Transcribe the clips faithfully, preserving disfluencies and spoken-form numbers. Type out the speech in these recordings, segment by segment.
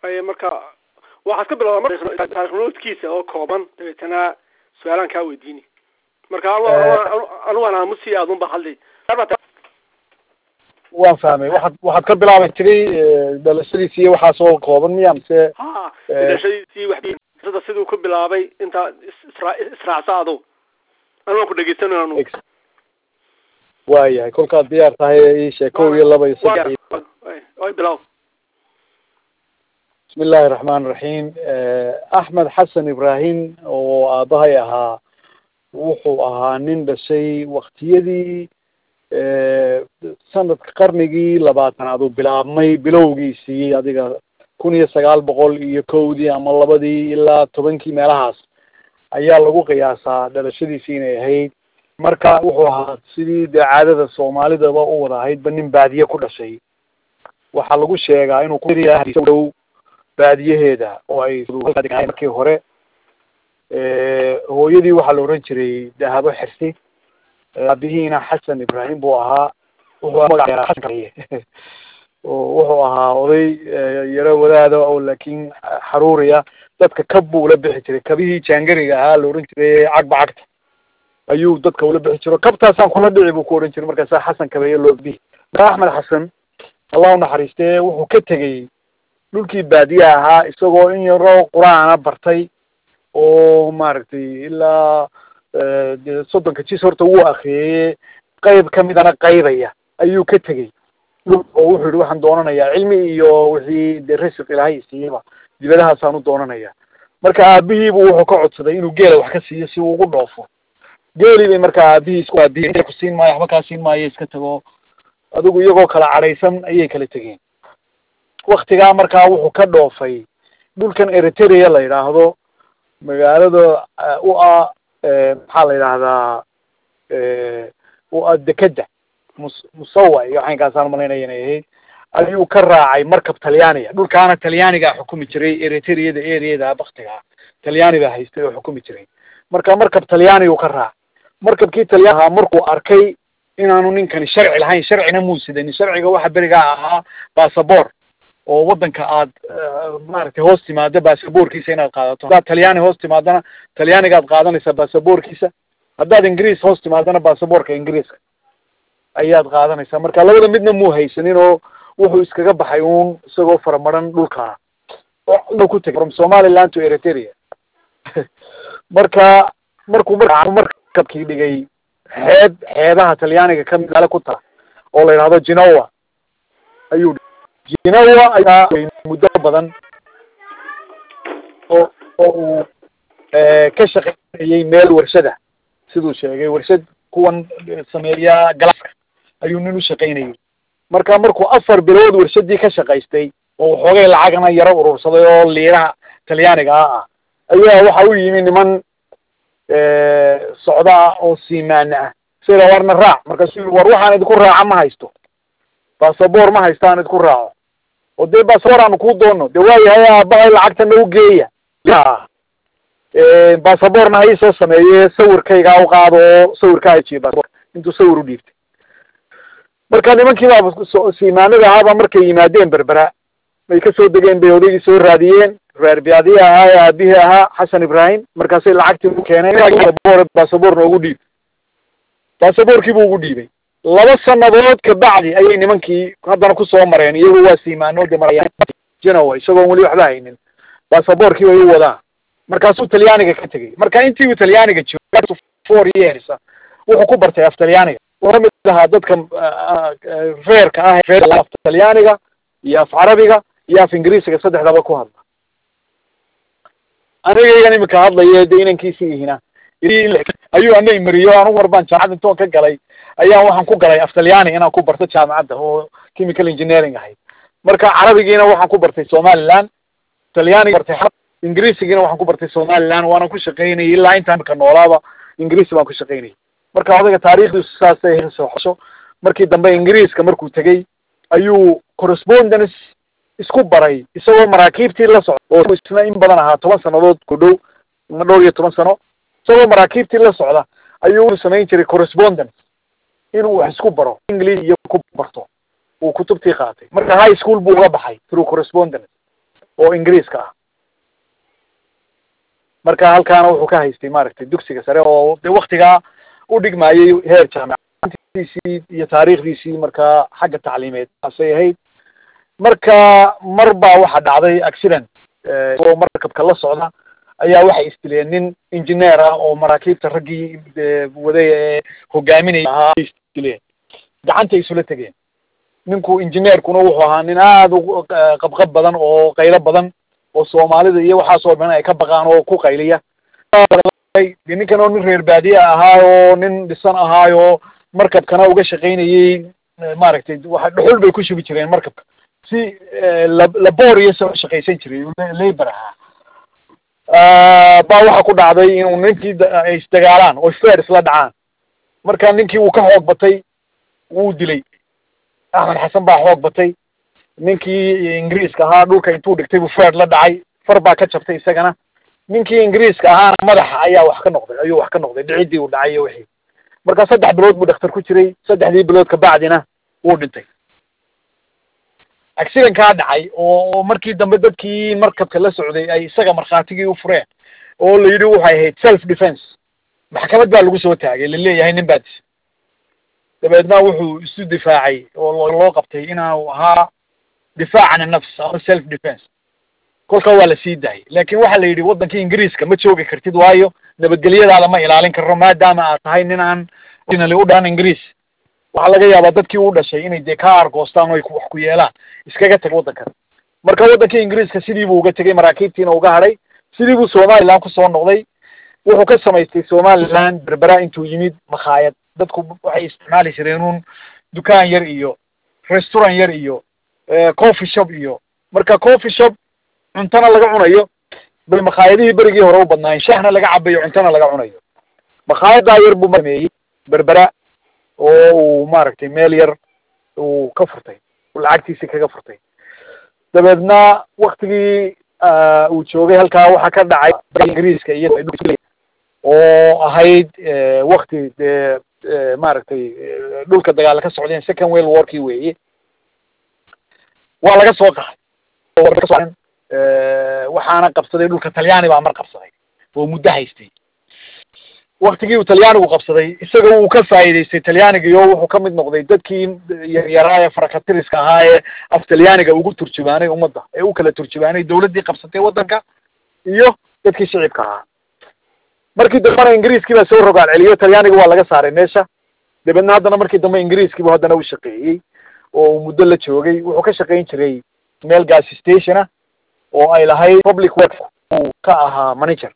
أي مركا واحد قبل مرة تاريخ نوت كيسة أو كوبان تبيتنا سؤالان كاوي ديني مركا أنا أنا أنا مسي أظن بحلي waan fahmay waxaad waxaad ka bilaaban jiray dhalashadiisii waxaa soo kooban miya mise ha dhalashadiisii wax sida sidoo ku bilaabay inta israacsaado anoo ku dhageysanaano waayahay kolkaad diyaar tahay ii sheeko iyo laba iyo saddex ay bilaaw bismillaahi raxmaani raxiim axmed xasan ibraahim oo aabahay ahaa wuxuu ahaa nin dhashay waktiyadii sanadka qarnigii labaatanaad uu bilaabmay bilowgiisii adiga kun iyo sagaal boqol iyo kowdii ama labadii ilaa tobankii meelahaas ayaa lagu qiyaasaa dhalashadiisii inay ahayd marka wuxuu ahaa sidii dee caadada soomaalidaba u wada ahaydba nin baadiye ku dhashay waxaa lagu sheegaa inuu ku dhow baadiyaheeda oo ay markii hore hooyadii waxaa la oran jiray dahabo xirsi aabihiina xasan ibraahim buu ahaa wuxuu ahaa oday yaro wadaada oo laakiin xaruuriya dadka kab buu ula bixi jiray kabihii jaangariga ahaa la oran jiray cagba cagta ayuu dadka ula bixi jiro kabtaasaan kula dhici buu ku oran jiray markaasaa xasan kabeeye loo bihi marka axmed xasan allah u naxariistee wuxuu ka tegey dhulkii baadiye ahaa isagoo in yaroo qur-aana bartay oo maaragtay ilaa de soddonka jis horta wuu akriyeye qayb kamidana qaybaya ayuu ka tegey oo wuxuu yihi waxaan doonanayaa cilmi iyo wixii de rasiq ilaahay siiyaba dibadahaasaan u doonanaya marka aabihiibu wuxuu ka codsaday inuu geela wax ka siiyo si uu ugu dhoofo geeli bay markaa aabihii isku aabiyey ku siin maayo waxba kaa siin maayo iska tago adigu iyagoo kala cadhaysan ayay kala tegeen waktigaa markaa wuxuu ka dhoofay dhulkan eritrea la yidhaahdo magaalada u ah maxaa la yidhaahdaa u ah dekeda mus musawa iyo waxaynkaasaan malaynaya inay ahayd ayuu ka raacay markab talyaaniga dhulkaana talyaanigaa xukumi jiray eritreada areada baktigaa talyaani baa haystay oo xukumi jiray marka markab talyaani uu ka raacay markabkii talyaani ahaa markuu arkay inaanu ninkani sharci lahayn sharcina muu sidanin sharciga waxa berigaa ahaa basaboor oo waddanka aad maaragtay hoos timaado basaboorkiisa inaad qaadato haddaad talyaani hoos timaadana talyaanigaad qaadanaysaa basaboorkiisa haddaad ingiriis hoos timaadana basaboorka ingiriiska ayaad qaadanaysaa marka labada midna muu haysanin oo wuxuu iskaga baxay uun isagoo faramaran dhulkaa oo ku tegay from somaliland to eritrea marka markuu markabkii dhigay xeeb xeebaha talyaaniga kamid ale ku taha oo la yidhahdo genoa ayuu genoa ayaa muddo badan oo oo uu ka shaqeynayay meel warshada siduu sheegay warshad kuwan sameeya galaaska ayuu nin u shaqaynayay marka markuu afar bilood warshadii ka shaqaystay oo waxoogay lacagna yaro urursaday oo liiraha talyaaniga ah ah ayaa waxa u yimi niman socda oo siimaana ah sida warna raac markaasuu war waxaan idinku raaca ma haysto basaboor ma haystaan idinku raaco oo dee basaboor aanu kuu doono dee waayahay aabahay lacagta nagu geeya ya basaboorna ha iisoo sameeye sawirkayga u qaado oo sawirka ajiye basaboor intuu sawir u dhiibtay marka nimankii baa siimaanada ahaaba markay yimaadeen berbera bay kasoo degeen bay odaygii soo raadiyeen reer baadiye ahaa ee aabihii ahaa xasan ibraahim markaasay lacagtii u keeneen basaboor noogu dhiib basaboorkii buu ugu dhiibay laba sanadood kabacdi ayay nimankii haddana kusoo mareen iyago waa siimaano de marayaan genoa isagoon weli waxba haynin basaboorkii bay u wadaan markaasuu talyaaniga ka tegey marka intii uu talyaaniga joogo four years wuxuu ku bartay af talyaaniga wuxuu kamid ahaa dadka reerka ah af talyaaniga iyo af carabiga iyo af ingiriisiga saddexdaba ku hadla anigaygan imika hadlaye de inankiisi ihina ayuu ana imariyo anigu war baan jaamacad intoon ka galay ayaan waxaan ku galay af talyaani inaan ku barto jaamacadda oo chemical engineering ahayd marka carabigiina waxaan ku bartay somaliland talyaaniga bartay ingiriisigiina waxaan ku bartay somaliland waana ku shaqaynayay ilaa intaan imika noolaaba ingiriisi baan ku shaqaynayay marka odayga taariikhdiisu saasay soo xosho markii dambe ingiriiska markuu tegey ayuu correspondence isku baray isagoo maraakiibtii la socda oo isna in badan ahaa toban sanadood ku dhow ma dhowr iyo toban sano isagoo maraakiibtii la socda ayuu samayn jiray correspondence inuu wax isku baro english iyo ku barto uu kutubtii qaatay marka high school buu uga baxay through correspondence oo ingiriiska ah marka halkaana wuxuu ka haystay maaragtay dugsiga sare oo de waktigaa u dhigmayay heer jaamicadiisii iyo taariikhdiisii markaa xagga tacliimeed taasay ahayd marka mar baa waxaa dhacday accident oo markabka la socda ayaa waxay istileen nin engineer ah oo maraakiibta raggii waday ee hogaaminaya ahaa istileen gacantay isula tegeen ninku engineerkuna wuxuu ahaa nin aada u qabqab badan oo qaylo badan oo soomaalida iyo waxaasoo dhan ay ka baqaan oo ku qayliya de ninkan oo nin reer baadiye ahaa oo nin dhisan ahaayo markabkana uga shaqaynayey maaragtay waa dhuxul bay ku shubi jireen markabka si laboriya shaqaysan jiray labor ahaa baa waxa ku dhacday inuu ninkii ay isdagaalaan oo feer isla dhacaan marka ninkii wuu ka xoog batay wuu dilay axmed xasan baa xoog batay ninkii ingiriiska ahaa dhulka intuu dhigtay buu feer la dhacay far baa ka jabtay isagana ninkii ingiriiska ahaana madaxa ayaa wax ka noqday ayuu wax ka noqday dhicidii uu dhacay iyo wixii marka saddex bilood buu dhakhtar ku jiray saddexdii bilood kabacdina wuu dhintay accidentkaa dhacay oo markii dambe dadkii markabka la socday ay isaga markhaatigii u fureen oo la yidhi waxay ahayd self defense maxkamad baa lagu soo taagay laleeyahay nin baa disay dabeedna wuxuu isu difaacay oo loo qabtay inuu ahaa difaac can nafs ama self defense kolka waa la sii daayay laakiin waxaa la yidhi waddankii ingiriiska ma joogi kartid waayo nabadgelyadaada ma ilaalin karro maadaama aad tahay nin aan originally u dhahan ingiriis waxaa laga yaabaa dadkii u dhashay inay dee ka argoostaan oo ay wax ku yeelaan iskaga tag waddankan marka waddankii ingiriiska sidii buu uga tegay maraakiibtiina uga hadhay sidii buu somaliland kusoo noqday wuxuu ka samaystay somaliland berbera intuu yimid makhaayad dadku waxay isticmaali jireen uun dukaan yar iyo restaurant yar iyo coffee shop iyo marka coffee shop cuntana laga cunayo bay makhaayadihii berigii hore u badnaayeen shahna laga cabayo cuntana laga cunayo makhaayaddaa yar buu sameeyey berbera oo uu maaragtay meel yar uu ka furtay uu lacagtiisii kaga furtay dabeedna waktigii uu joogay halkaa waxaa ka dhacay ingiriiska iyo oo ahayd wakti dee maaragtay dhulka dagaala ka socdeen second world warkii weeye waa laga soo qaxay waxaana qabsaday dhulka talyaani baa mar qabsaday oo muddo haystay waktigii uu talyaanigu qabsaday isaga wuu ka faa'iidaystay talyaanigiyo wuxuu ka mid noqday dadkii yaryaraa ee farakatiriska ahaa ee af talyaaniga ugu turjumaanay ummadda ee u kala turjumaanay dawladdii qabsatay waddanka iyo dadkii shicibka ahaa markii dambena ingiriiskii baa soo rogaal celiyo talyaaniga waa laga saaray meesha dabeedna haddana markii dambe ingiriiskiibu haddana u shaqeeyey oo uu muddo la joogay wuxuu ka shaqayn jiray meel gas station ah oo ay lahayd public works uu ka ahaa manager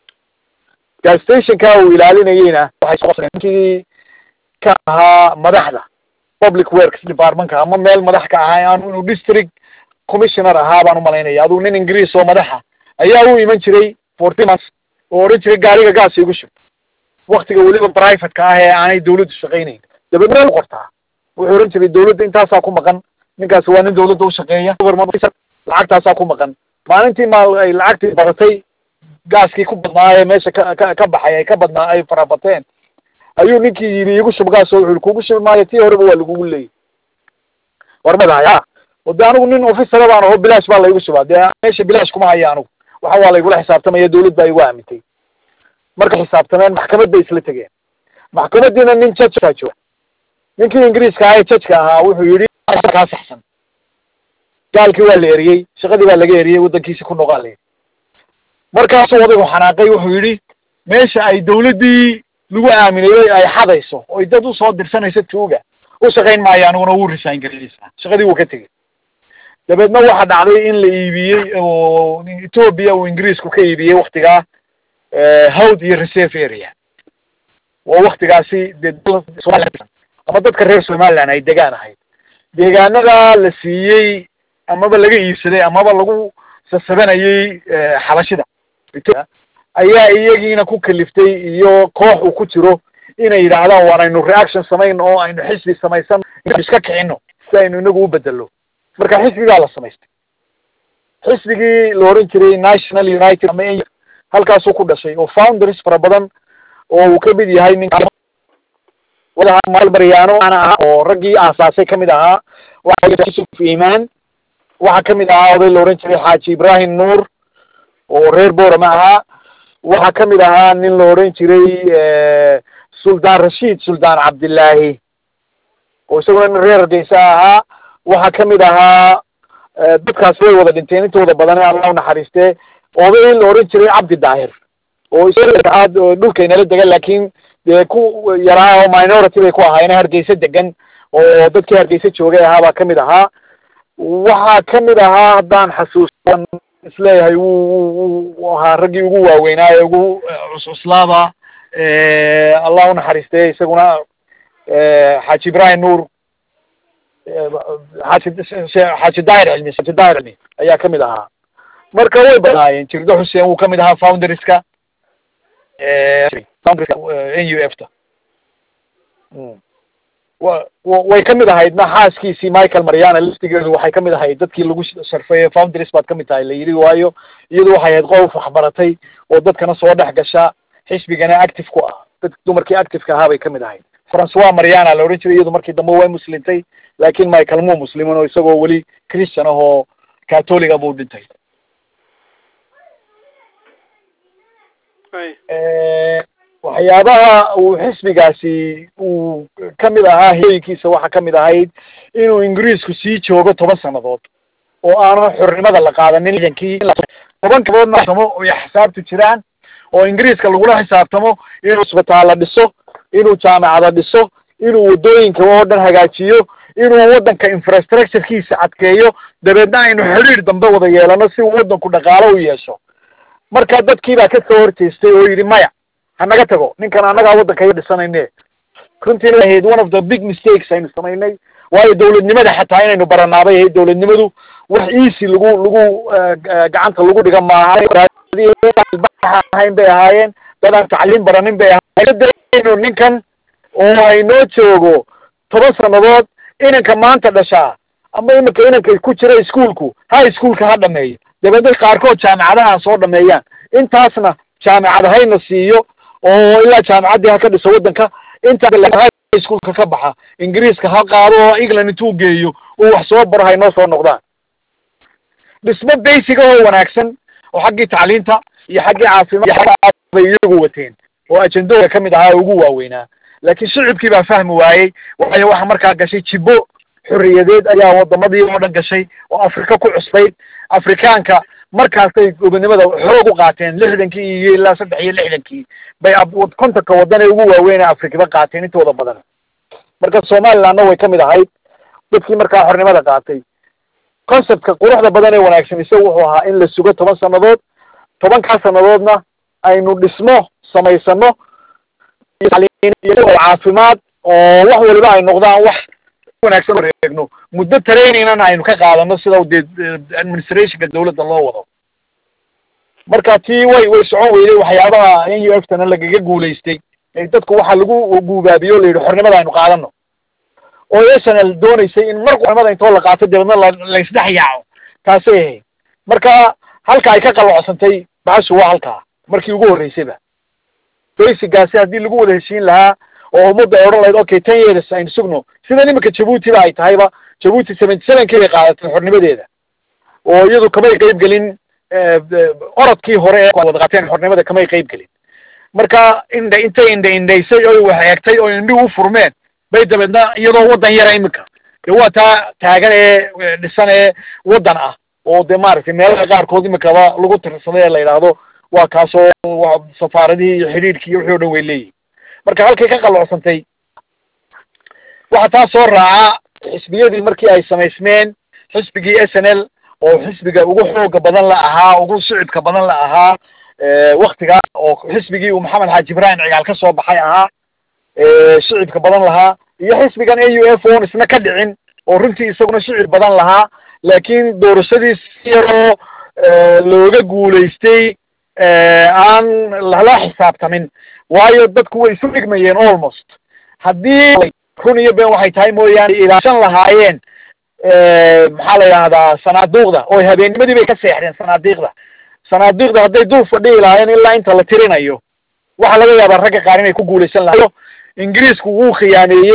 gas stationka uu ilaalinayeyna waxay ninkii ka ahaa madaxda public works departmentka ama meel madax ka ahaa aanu inuu district commissioner ahaa baan umalaynaya aduu nin ingiriis oo madaxa ayaa u iman jiray forty months oo odhan jiray gaariga gaas igu shub waktiga weliba private-ka ah ee aanay dawladdu shaqaynayn dabeedna qortaa wuxuu odhan jiray dawladda intaasaa ku maqan ninkaasi waa nin dawladda ushaqeeya lacagtaasaa ku maqan maalintii maal ay lacagtii badatay gaaskii ku badnaa ee meesha ka ka ka baxay ay ka badnaa ay farabateen ayuu ninkii yidhi igu shub gaas oo wuxuu kugu shubi maayo tii horeba waa lagugu leeyay war madahay oo de anigu nin officera baan aho bilaash baa laygu shubaa dee meesha bilaash kuma haya anigu waxa waa laygula xisaabtamaya dawlad baa igu aamintay marka xisaabtameen maxkamad bay isla tegeen maxkamadiina nin judge kaa jooga ninkii ingiriiska ahaa ee judgeka ahaa wuxuu yidhi kaa saxsan gaalkii waa la eriyey shaqadii baa laga eriyey waddankiisi ku noqaa la yidhi markaasuu odaygu xanaaqay wuxuu yidhi meesha ay dawladdii lagu aaminayey ay xadayso oy dad usoo dirsanayso tuuga u shaqayn maayo aniguna wuu resign garaysa shaqadii wuu ka tegey dabeedna waxaa dhacday in la iibiyey oo ethoobia uu ingiriisku ka iibiyey waktigaa hawd iyo reserve area waa waktigaasi dee ama dadka reer somaliland ay degaan ahayd deegaanada la siiyey amaba laga iibsaday amaba lagu sasabanayey xabashida ayaa iyagiina ku kaliftay iyo koox uu ku jiro inay yidhaahdaan waan aynu reaction samayn oo aynu xisbi samaysan iska kicino si aynu inagu u bedelo marka xisbigaa la samaystay xisbigii la oran jiray national united ama halkaasuu ku dhashay oo founders fara badan oo uu ka mid yahay nin maryaano ana ah oo raggii aasaasay kamid ahaa waa imaan waxaa kamid ahaa oday la oran jiray xaaji ibrahim nuur oo reer boorama ahaa. waxaa kamid ahaa nin la oran jiray suldaan rashiid suldaan cabdillaahi oo isaguna nin reer hargeysa ahaa. waxaa kamid ahaa dadkaas way wada dhinteen intooda badan allah unaxariistee oday la oran jiray cabdi daahir oo isaga dhulkaynala degan laakin dee ku yaraa oo minority bay ku ahaayeen hargeysa degan oo dadkii hargeysa joogay ahaa baa kamid ahaa. waxaa kamid ahaa haddaan xasuustan isleeyahay wu ahaa raggii ugu waaweynaa ee ugu cuscuslaaba allah unaxariistee isaguna xaaji ibrahim nuur xaaji xaaji daahir cilmi xaaji daahir cilmi ayaa kamid ahaa. marka way banaayeen jirdo xuseen wuu kamid ahaa founderska n u f ta wa way kamid ahayd na xaaskiisii michael mariana liftigeedu waxay kamid ahayd dadkii lagu sharfay founders baad kamid tahay la yidhi waayo iyadu waxay ahayd qof waxbaratay oo dadkana soo dhex gasha xisbigana active ku ah dadka dumarkii activeka ahaa bay kamid ahayd. francois mariana la oran jiray iyadu markii dambe way muslintay laakin michael muu muslimin oo isagoo weli christian ah oo catholiga buu dhintay. waxyaabaha uu xisbigaasi uu kamid ahaa hooyinkiisa waxaa kamid ahayd inuu ingiriisku sii joogo toban sanadood oo aanu xornimada la qaadanin ciidankii toban kaboodna samo ay xisaabtu jiraan oo ingiriiska lagula xisaabtamo inuu isbitaalla dhiso inuu jaamacada dhiso inuu waddooyinka oo dhan hagaajiyo inuu waddanka infrastructurekiisa adkeeyo dabeedna aynu xiriir dambe wada yeelano si uu waddanku dhaqaalo u yeesho. marka dadkii baa kasoo horjeestay oo yidhi maya hanaga tago ninkan annagaa waddanka dhisanayne. runtiina ahayd one of the big mistakes aynu samaynay waayo dawladnimada xataa inaynu baranaabay ahayd dawladnimadu wax easy lagu lagu gacanta lagu dhiga maaha ahayn bay ahaayeen dad aan tacliim baranin bay ahaayeen. ninkan oo aynoo joogo toban sanadood inanka maanta dhashaa ama iminka inanka ku jira iskuolku high schoolka ha dhameeyo dabeedna qaarkood jaamacadaha soo dhameeyaan intaasna jaamacad hayna siiyo oo ilaa jaamacaddii ha ka dhiso waddanka inta high schoolka ka baxa ingiriiska ha qaado oo england intuu geeyo uu wax soo baro haynoo soo noqdaan. dhismo basic oo wanaagsan oo xaggii tacliinta iyo xaggii caafimaad bay iyagu wateen oo ajendooda kamid ahaa ugu waaweynaa laakiin shicibkii baa fahmi waayey waayo waxa markaa gashay jibbo xorriyadeed ayaa wadamadii oo dhan gashay oo afrika ku cusbayd. afrikaanka markaasay gobonimada xoog u qaateen lixdankii iyo ilaa saddex iyo lixdankii bay kontonka waddan ee ugu waaweynee afrikaba qaateen intooda badan. marka somalilandna way kamid ahayd dadkii markaa xornimada qaatay. conceptka quruxda badan ee wanaagsan isaga wuxuu ahaa in la sugo toban sanadood tobankaa sanadoodna aynu dhismo samaysano caafimaad oo wax waliba ay noqdaan wax wanaagsan wareegno muddo trainingnana aynu ka qaadano sida dee administrationka dawladda loo wado. marka tii way way socon weyday waxyaabaha n u f tana lagaga guulaystay dadku waxaa lagu guubaabiyo la yidhi xornimada aynu qaadano oo s n l doonaysay in mar xornimada intoo la qaato dabeedna la laysdhex yaaco taasay ahayd. marka halka ay ka qaloocsantay baxashu waa halkaa markii ugu horreysayba basigaasi haddii lagu wada heshiin lahaa oo ummadda ay odhan lahayd okay ten years aynu sugno sida nimanka jabuuti ba ay tahayba jabuuti seventy sevenkii bay qaadatay xornimadeeda oo iyadu kamay qayb gelin orodkii hore ee wada qaateen xornimada kamay qayb gelin. marka indha intay indha indhaysay oo wax eegtay oo indhihi u furmeen bay dabeedna iyadoo waddan yara iminka dee waa taa taagan ee dhisan ee waddan ah oo dee maaragtay meelaha qaarkood iminkaba lagu tirsaday ee la yidhaahdo waa kaasoo safaaradihii iyo xidhiidhkii iyo wixii o dhan way leeyihin. marka halkay ka qaloocsantay waxaa taa soo raaca xisbiyadii markii ay samaysmeen xisbigii s n l oo xisbiga ugu xooga badan la ahaa ugu sicibka badan la ahaa waktigaas oo xisbigii uu maxamed xaaji ibrahim cigaal ka soo baxay ahaa shicibka badan lahaa iyo xisbigan a u f on isna ka dhicin oo runtii isaguna shicib badan lahaa laakiin doorashadii si yaroo looga guulaystay aan lala xisaabtamin waayo dadku way isu dhigmayeen almost haddii run iyo been waxay tahay mooyaane ilaashan lahaayeen maxaa la yidhahdaa sanaaduuqda oo habeennimadii bay ka seexdeen sanaadiiqda sanaadiiqda hadday dul fadhihi lahaayeen ilaa inta la tirinayo waxaa laga yaabaa ragga qaar inay ku guulaysan lahayo. ingiriisku wuu khiyaameeyey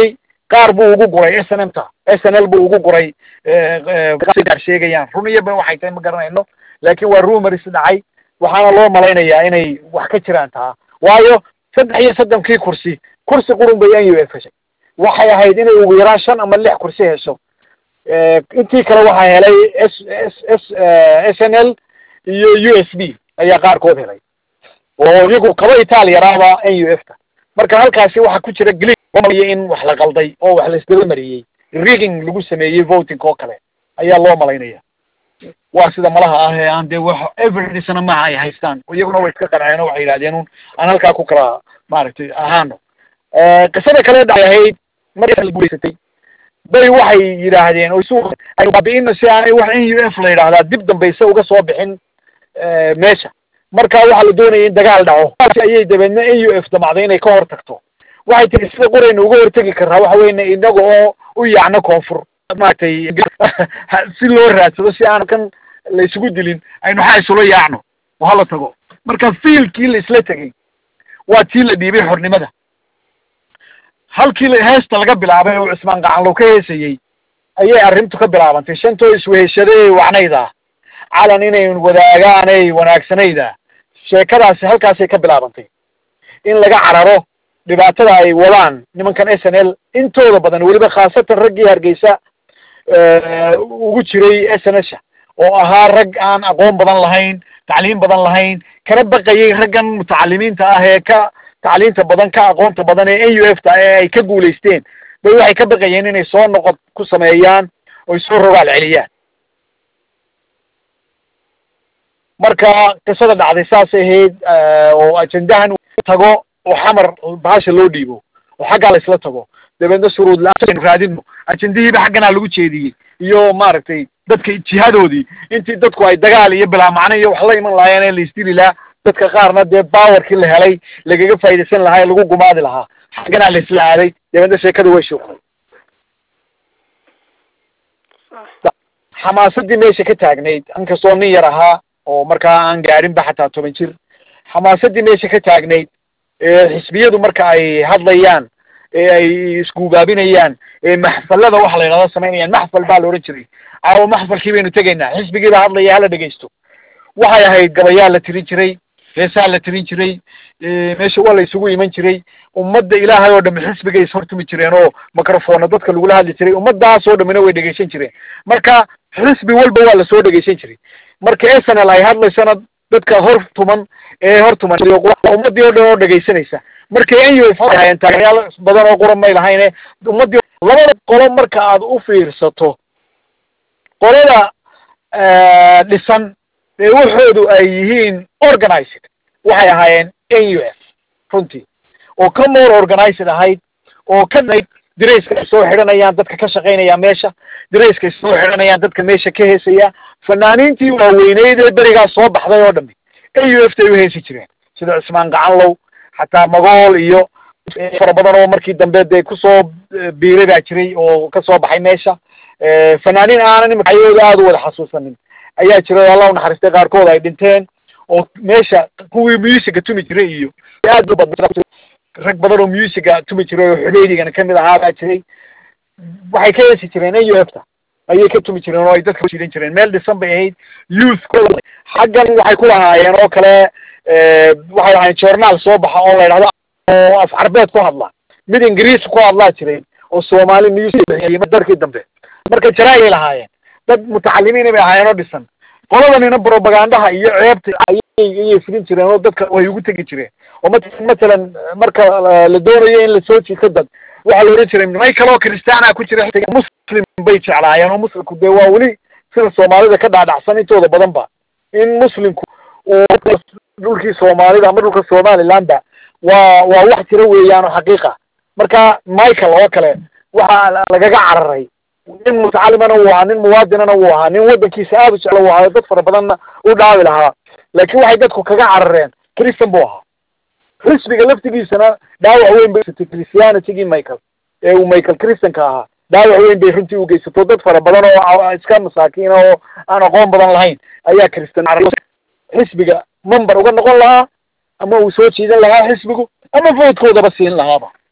qaar buu ugu guray S N M ta S N L buu ugu guray qaar sheegayaan run iyo been waxay tahay ma garanayno laakiin waa rumors dhacay waxaana loo malaynayaa inay wax ka jiraan taa waayo saddex iyo soddonkii kursi kursi qurun bay N U F heshay waxay ahayd inay ugu yaraan shan ama lix kursi hesho intii kale waxaa helay S S S S N L iyo U S B ayaa qaarkood helay oo iyagu kaba Italia raaba N U F ta marka halkaasi waxa ku jira glitch in wax la qalday oo wax la isdaba mariyay rigging lagu sameeyay voting oo kale ayaa loo malaynaya waa sida malaha ah ee aan de wax evidence ma ay haystaan iyaguna way iska qaraceen oo waxay yiraahdeen aan halka ku kala maaragtay ahaano ee qisada kale dhacayd markii la guuleysatay bay waxay yiraahdeen oo suuq ay baabi'in si aanay wax N U F la yiraahdaa dib dambaysa uga soo bixin ee meesha marka waxa la doonayay in dagaal dhaco ayay dabeedna N U F damacday inay ka hor tagto waxay tiri sida qorayna uga hortagi karaa waxa weeyna inaga oo u yaacna koonfur maartay si loo raadsado si aan kan la isugu dilin aynu xaay soo yaacno waxa la tago marka fiilkii la isla tagay waa tii la dhiibay xornimada halkii la heesta laga bilaabay oo Cismaan gacan loo ka heesayay ayay arrintu ka bilaabantay shantoo isweeshaday wacnayda calan inay wadaagaan ay wanaagsanayda sheekadaasi halkaas ay ka bilaabantay in laga cararo dhibaatada ay wadaan nimankan S N L intooda badan waliba khaasatan raggii Hargeysa ee ugu jiray S N L oo ahaa rag aan aqoon badan lahayn tacliin badan lahayn kana baqayay raggan mutacallimiinta ah ee ka tacliinta badan ka aqoonta badan ee N U F ta ay ka guuleysteen bay waxay ka baqayeen inay soo noqod ku sameeyaan oo soo rogaal celiyaan marka qisada dhacday saas ahayd oo ajandahan tago oo xamar baasha loo dhiibo oo xagga la isla tago dabeedna shuruud la'aan raadino ajandihiiba xaggana lagu jeediyay iyo maaragtay dadka jihadoodii intii dadku ay dagaal iyo bilaa macna iyo wax la iman lahaayeen ee la istiri lahaa dadka qaarna dee powerkii la helay lagaga faa'iideysan lahaa lagu gumaadi lahaa xaggana la isla aaday dabeedna sheekadu way shuuqday xamaasadii meesha ka taagnayd ankastoo nin yar ahaa oo markaa aan gaarinba xataa toban jir xamaasadii meesha ka taagnayd ee xisbiyadu marka ay hadlayaan ee ay isguubaabinayaan ee maxfalada waxa la yiraahdo sameynayaan maxfal baa la oran jiray aawo maxfalkii baynu tegaynaa xisbigii baa hadlaya hala dhageysto waxay ahayd gabayaa la tirin jiray heesaa la tirin jiray meesha waa la isugu iman jiray ummadda ilaahay oo dhan xisbigay hortumi jireen oo microphone dadka lagu hadli jiray ummadaas oo dhamina way dhageysan jireen marka xisbi walba waa la soo dhageysan jiray marka S N L ay hadlaysana dadka hor tuman ee hor tuman ummadii oo dhan oo dhageysanaysa marka N U F ay taageerayaal badan oo quran may lahayn ummadii labada qolo marka aad u fiirsato qolada dhisan ee waxoodu ay yihiin organized waxay ahaayeen N U F runtii oo ka more organized ahayd oo ka nayd direyska soo xiranayaan dadka ka shaqeynaya meesha direyska soo xiranayaan dadka meesha ka heesaya fanaaniintii waaweyneyd ee berigaas soo baxday oo dhammi N U F tay u heesi jireen sida Cismaan Gacanlow xataa Magool iyo fara badan oo markii dambe day ku soo biiray baa jiray oo ka soo baxay meesha fanaaniin aanan magacayooda aad u wada xasuusanin ayaa jiray Allah u naxariistay qaarkood ay dhinteen oo meesha kuwii music tumi jiray iyo aad u badan rag badan oo music tumi jiray oo xidhiidhigana kamid ahaa baa jiray waxay ka heesi jireen N U F ta ayay ka tumi jireen oo ay dadka shiidan jireen meel dhisan bay ahayd youth xaggan waxay ku lahaayeen oo kale waxay lahaayeen journal soo baxa oo la yiraahdo oo af carbeed ku hadla mid ingiriis ku hadla jiray oo Soomaali news iyo darkii dambe marka jaraayay lahaayeen dad mutacallimiin bay ahaayeen oo dhisan qoladanina propagandaha iyo ceebta ayay fidin jireen oo dadka way ugu tagi jireen oo مثلا marka la doonayo in la soo jiito dad waxa la oran jiray may kale oo kristaana ku jira muslim bay jeclaayeen oo muslimku de waa wali sida Soomaalida ka dhaadhacsan intooda badan ba in muslimku oo dhulkii Soomaalida ama dhulka Soomaaliland waa waa wax jira weeyaan oo xaqiiqa marka Michael oo kale waxa lagaga cararay nin mutacallimana waa nin muwaadinana waa nin wadankiisa aad u jecel waa dad fara badan u dhaawi lahaa laakiin waxay dadku kaga carareen Christian buu ahaa xisbiga laftigiisana dhaawac weyn bay sitay Christianity Michael ee uu Michael Christian ka ahaa dhaawac weyn bay runtii u geysato dad fara badan oo iska masaakiin oo aan aqoon badan lahayn ayaa Christian xisbiga member uga noqon lahaa ama uu soo jiidan lahaa xisbigu ama vote-koodaba siin lahaaba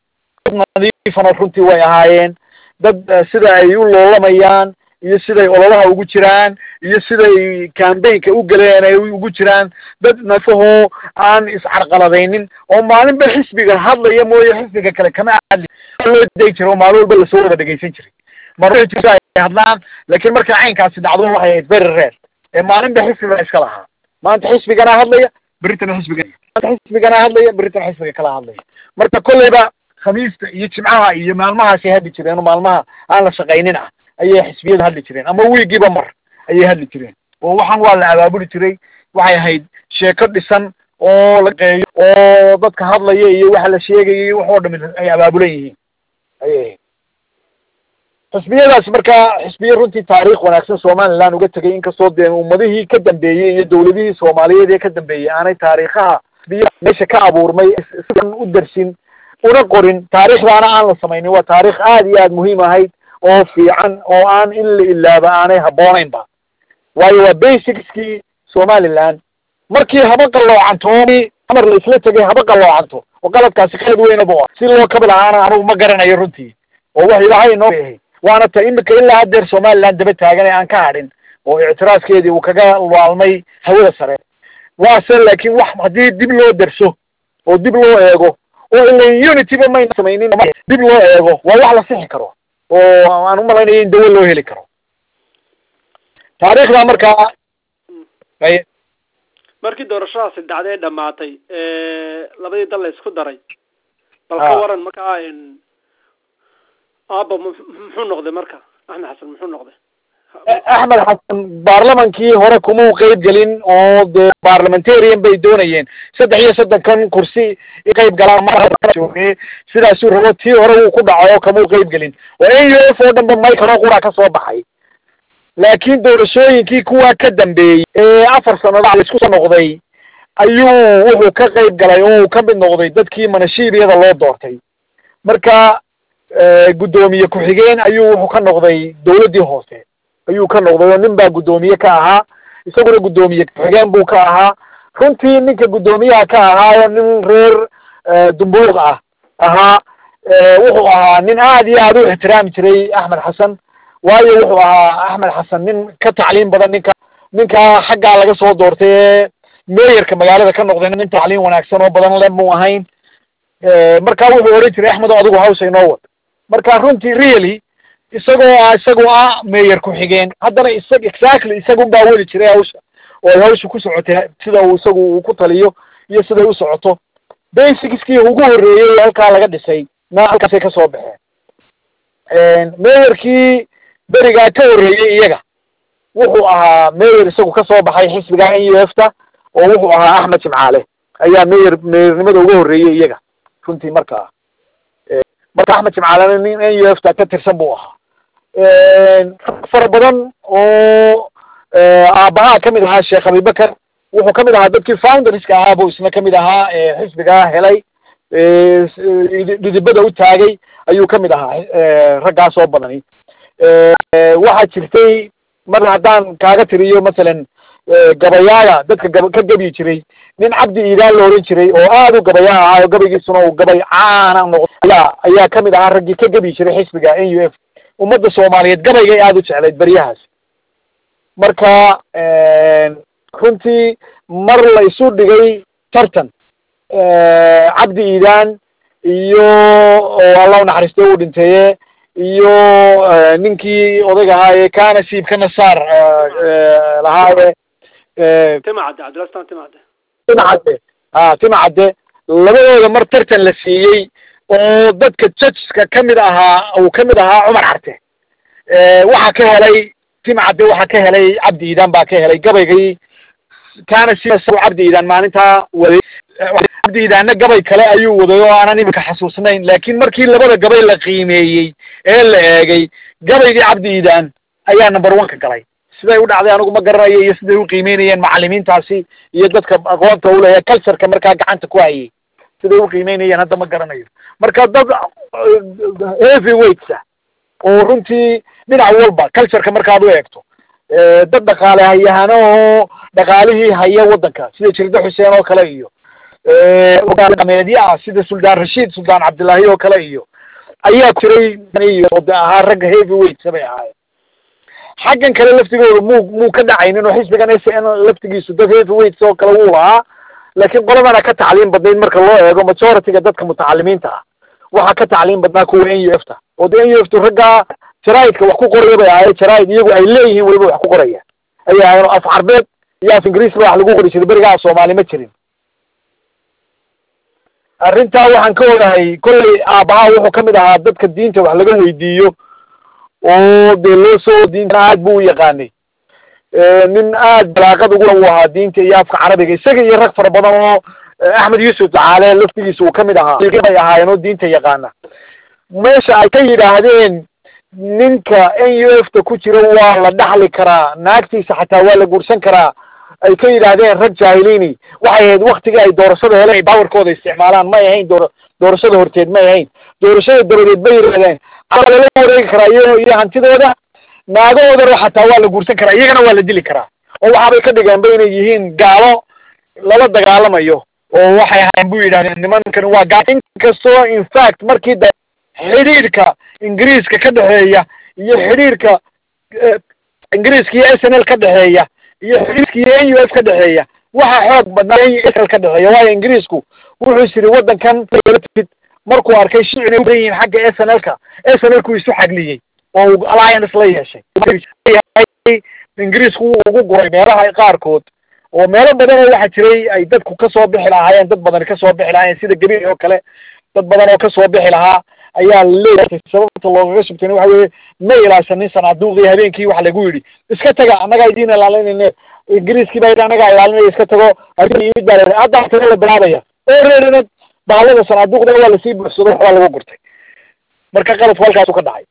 nadiifana runtii way ahaayeen dad sida ay u loolamayaan iyo siday ololaha ugu jiraan iyo siday cambaynka u galeen ay ugu jiraan dad nafahoo aan iscarqaladaynin oo maalinba xisbiga hadlaya mooye xisbiga kale kama hadli loo day jiro maalin walba lasoo wada dhegaysan jiray marka ay hadlaan laakiin marka caynkaasi dhacdo waxay ahayd very rare ee maalinba xisbiga iska lahaa maanta xisbigana hadlaya beritana xisbiga xisbigana hadlaya beritana xisbiga kala hadlaya marka kolleyba khamiista iyo jimcaha iyo maalmahaasay hadli jireen oo maalmaha aan la shaqaynin ah ayay xisbiyada hadli jireen ama wiigiiba mar ayay hadli jireen oo waxaan waa la abaabuli jiray waxay ahayd sheeko dhisan oo la qeeyo oo dadka hadlaya iyo waxa la sheegayay wax oo dhan ay abaabulan yihiin ayay ahayd xisbiyadaas markaa xisbiya runtii taariikh wanaagsan somaliland uga tegay inkastoo dee ummadihii ka dambeeyey iyo dawladihii soomaaliyeed ee ka dambeeyey aanay taariikhaha xisbiya meesha ka abuurmay sidan u darsin una qorin taariikhdaana aan la samaynin waa taariikh aad iyo aad muhiim ahayd oo fiican oo aan in la ilaaba aanay habboonaynba waayo waa basicskii somaliland markii haba qalloocanto amar la isla tegay haba qalloocanto oo qaladkaasi qalad weynaba ah si loo kabi lahaana anugu ma garanayo runtii oo wax ilaahay inoo yahay waana ta imika ilaa haddeer somaliland daba taagan ee aan ka hadhin oo ictiraaskeedii uu kaga waalmay hawada sare waase laakiin wax haddii dib loo darso oo dib loo eego oo ila unityba mayna samaynin dib loo eego waa wax la sixi karo oo aan umalaynaya in dawo loo heli karo taariikhda markaa ay markii doorashadaasi dhacday dhamaatay labadii dal la isku daray bal ka waran markaa aaba muxuu noqday marka axmed xasan muxuu noqday axmed xasan baarlamankii hore kumau qeyb gelin oo dee parliamentarian bay doonayeen saddex iyo soddonkan kursi qeyb galaan marjooge sidaasuu rabo tii hore wuu ku dhacay oo kamau qeyb gelin oo n u f oo dhanba maykanoo qura ka soo baxay laakiin doorashooyinkii kuwaa ka dambeeyey ee afar sannadood isku soo noqday ayuu wuxuu ka qeyb galay oo uu ka mid noqday dadkii manashiibiyada loo doortay marka guddoomiye ku-xigeen ayuu wuxuu ka noqday dawladdii hoose ayuu ka noqday oo nin baa guddoomiye ka ahaa isaguna guddoomiye ku-xigeen buu ka ahaa runtii ninka guddoomiyaha ka ahaayo nin reer dumbuuq ah ahaa wuxuu ahaa nin aad iyo aad u ixtiraami jiray axmed xasan waayo wuxuu ahaa axmed xasan nin ka tacliim badan ninka ninkaa xaggaa laga soo doortay ee meeyarka magaalada ka noqday nin tacliim wanaagsan oo badan le muu ahayn markaa wuxuu odhan jiray axmed oo adigu hawsha inoo wad marka runtii really isagoo ah isagoo ah meeyar ku-xigeen haddana isag exactly isagun baa weli jiray hawsha oo ay hawsha ku socotay sida uu isagu uu ku taliyo iyo siday u socoto basicskii ugu horreeyey halkaa laga dhisay na halkaasay ka soo baxeen meeyarkii berigaa ka horreeyey iyaga wuxuu ahaa meeyer isagu ka soo baxay xisbiga n u f ta oo wuxuu ahaa axmed jimcaale ayaa meeyer meeyernimada uga horreeyey iyaga runtii markaa marka axmed jimcaalena nin n u f ta ka tirsan buu ahaa fara badan oo aabbahaa kamid ahaa sheekh abibakar wuxuu kamid ahaa dadkii founderska ahaa buu isna kamid ahaa xisbigaa helay dhidibada u taagay ayuu kamid ahaa raggaas oo badani waxaa jirtay mar haddaan kaaga tiriyo masalan gabayaaga dadka gab ka gabi jiray nin cabdi iidaan la oran jiray oo aad u gabayaa ahaa oo gabaygiisuna uu gabay caana noqday ayaa ayaa kamid ahaa raggii ka gabi jiray xisbiga n u f ummadda soomaaliyeed gabaygay aad u jeclayd beryahaas marka runtii mar la isu dhigay tartan cabdi iidaan iyo allah unaxariiste uu dhinteeye iyo ninkii odayga ahaa ee kana siibka nasaar lahaaye timacadde cabdilastan timacadde timacadde a timacadde labadooda mar tartan la siiyey oo dadka judgeska kamid ahaa uu kamid ahaa cumar carte waxaa ka helay timacadde waxaa ka helay cabdi iidaan baa ka helay gabaygii kana si cabdi iidaan maalintaa waday cabdi iidaanna gabay kale ayuu waday oo aanan imika xasuusnayn laakiin markii labada gabay la qiimeeyey ee la eegay gabaygii cabdi iidaan ayaa number one ka galay siday u dhacday anigu ma garanayo iyo siday u qiimeynayeen macalimiintaasi iyo dadka aqoonta uleeya cultureka markaa gacanta ku hayay siday u qiimeynayeen hadda ma garanayo marka dad heavy weights ah oo runtii dhinac walba cultureka markaad u eegto dad dhaqaale hayahano oo dhaqaalihii haya waddanka sida jirda xuseen oo kale iyo dhameedyo ah sida suldaan rashiid suldaan cabdillaahi oo kale iyo ayaa jiray oo de ahaa ragga heavyweight bay ahaayeen xaggan kale laftigooda muu muu ka dhacaynin oo xisbigan s n laftigiisu dad heavyweight oo kale wuu lahaa laakiin qoladana ka tacliim badnayd marka loo eego majority-ga dadka mutacalimiinta ah waxaa ka tacliim badnaa kuwa n u f ta oo de n u f tu raggaa jaraaidka wax ku qoraya bay ahaayeen jaraaid iyagu ay leeyihiin weliba wax ku qoraya ayay ahaayeen oo af carbeed iyo af ingiriis ba wax lagu qori jiray berigaa soomaali ma jirin arrintaa waxaan ka ogahay kollay aabbaha wuxuu kamid ahaa dadka diinta wax laga weydiiyo oo dee loo soo diintana aad buu u yaqaanay nin aad balaaqad ugu u ahaa diinta iyo afka carabiga isaga iyo rag fara badan oo axmed yuusuf tacaale laftigiisa uu kamid ahaa bay ahaayeen oo diinta yaqaana meesha ay ka yidhaahdeen ninka n u f ta ku jira waa la dhaxli karaa naagtiisa xataa waa la guursan karaa ay ka yidhaahdeen rag jaahiliini waxay ahayd waktigii ay doorashada heleen bawarkooda isticmaalaan may ahayn door doorashada horteed may ahayn doorashada dabadeed bay yidhahdeen aa lala wareegi karaa iyo iyo hantidooda naagahoodana xataa waa la guursan karaa iyagana waa la dili karaa oo waxaabay ka dhigeen ba inay yihiin gaalo lala dagaalamayo oo waxay ahayn bu yidhahdeen nimankan waa gaal inkastoo infact markii da xidhiidhka ingiriiska ka dhexeeya iyo xidhiidhka ingiriiska iyo s n l ka dhexeeya iyo xidhiidhka iyo n u f ka dhexeeya waxa xoog badnaa n u f ka dhexeeya waayo ingiriisku wuxuu siri waddankan markuu arkay shicina uban yihiin xagga s n l ka s n l ku isu xagliyey oo alliance la yeeshay ingiriisku wuu ugu guray meelaha qaarkood oo meelo badan oo waxaa jiray ay dadku kasoo bixi lahaayeen dad badan kasoo bixi lahaayeen sida gabiil oo kale dad badan oo kasoo bixi lahaa ayaa leeyahay sababta loogaga shubtayna waxa weeye ma ilaashanin sanaaduuqdii habeenkii waxa lagu yidhi iska taga annagaa idiin ilaalinayne ingiriiskii baa yidhi annagaa ilaalinaya iska tago yimid baa leedahay hadda tana la bilaabaya oo reerina bahalada sanaaduuqda waa lasii buuxsado waxbaa lagu gurtay marka qaladku halkaasu ka dhacay